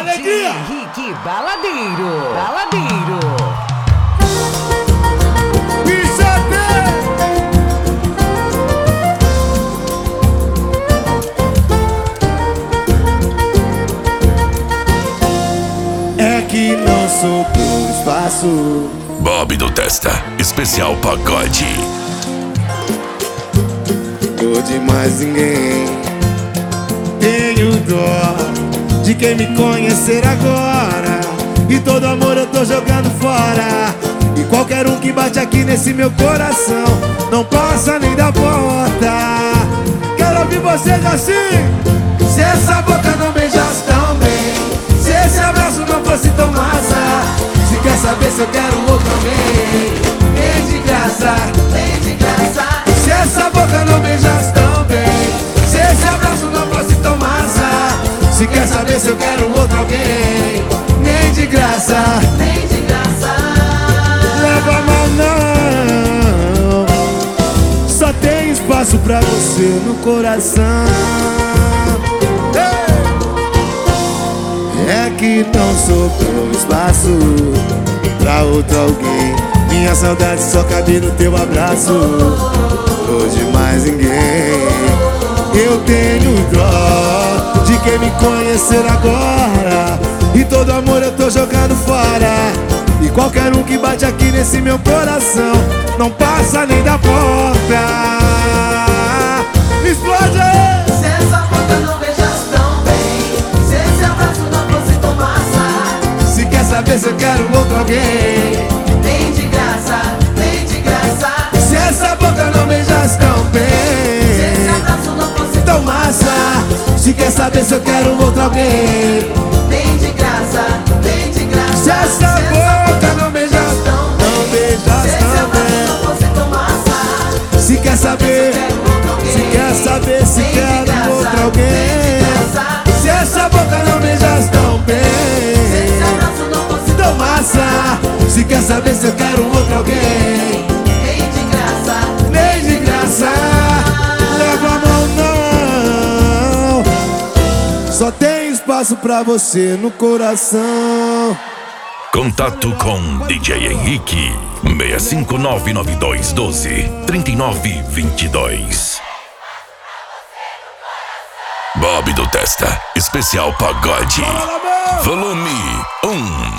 Alegria! Henrique Baladeiro. Baladeiro. É que não sou por espaço. Bob do Testa, especial pagode. Tô de mais ninguém. Tenho dó de quem me conhecer agora. E todo amor eu tô jogando fora. E qualquer um que bate aqui nesse meu coração não passa nem da porta. Quero ouvir vocês assim. Se essa boca não beijasse tão bem, se esse abraço não fosse tão massa, se quer saber se eu quero outro alguém, vem de graça, vem de graça. Se essa boca não beijasse tão bem, se esse abraço não fosse tão massa, se quer saber se eu quero outro alguém, nem de graça, nem de graça. Leva a mão não, só tem espaço pra você no coração. É que não sobrou espaço pra outro alguém. Minha saudade só cabe no teu abraço. Tô de mais ninguém. Eu tenho dó de quem me conhecer agora. E todo amor eu tô jogando fora. E qualquer um que bate aqui nesse meu coração não passa nem da porta. Explode aí! Se essa boca não beijasse tão bem, se esse abraço não fosse tão massa, Se quer saber se eu quero outro alguém, vem de graça, vem de graça. se essa boca não beijasse tão Se esse bem, abraço não fosse tão massa. Se quer saber se eu quero outro alguém, vem de graça, vem de graça. se essa boca não beijasse, não se beijasse esse tão abraço bem. não fosse tão massa, Se quer saber, se quer saber se quero outro alguém, se essa boca não beijasse tão se bem, esse abraço não fosse tão massa. Se quer saber se eu quero outro alguém, vem de graça. nem de graça. Leva a mão não, só tem espaço pra você no coração. Contato com DJ Henrique 65992123922. Bob do Testa, especial pagode. Volume 1.